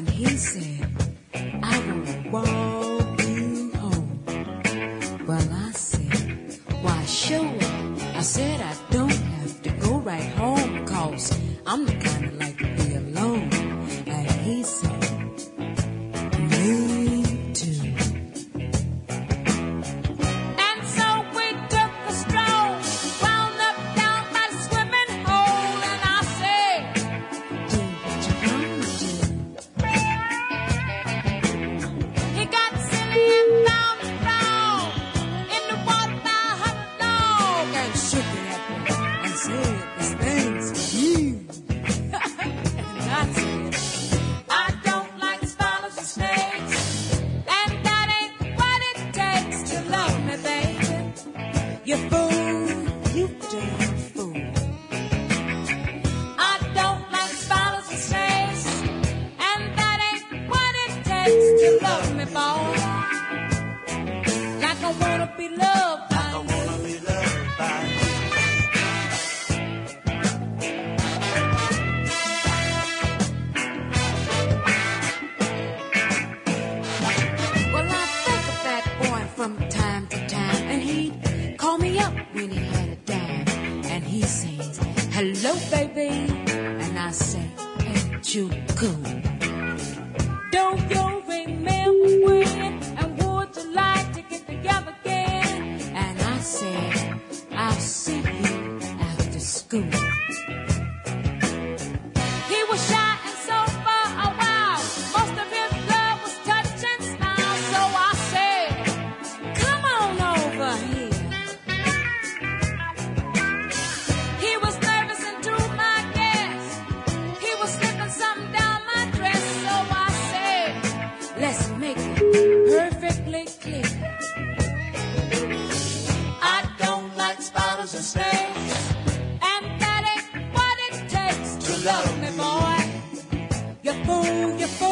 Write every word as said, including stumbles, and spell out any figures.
And he said, I want to walk you home. Well, I said, why sure. I said I don't have to go right home, cause I'm the kind of like to be alone. And he said, me too. And so we took a stroll, wound up down by the swimming hole. And I said, do what you wanna do. He got silly and found it wrong in the water by a hot dog and shook it at me and said, this thing's for you. And I said, I don't like spiders and snakes, and that ain't what it takes to love me, baby. You fool, you damn fool. I don't like spiders and snakes, and that ain't what it takes to love me, boy. Like I wanna be loved by you. Well, I think of that boy from time to time, and he'd call me up when he had a dime, and he sings, hello, baby, and I say, ain't you cool? Don't you remember when, and would you like to get together again? And I said, I'll see you after school. He was shy and so for a while. Most of his love was touch and smile. So I said, come on over here. He was nervous and to my guess, he was slipping something down my dress. So I said, let's make it perfectly clear. I don't like spiders and snakes, and that ain't what it takes to love me, boy. You fool, you fool.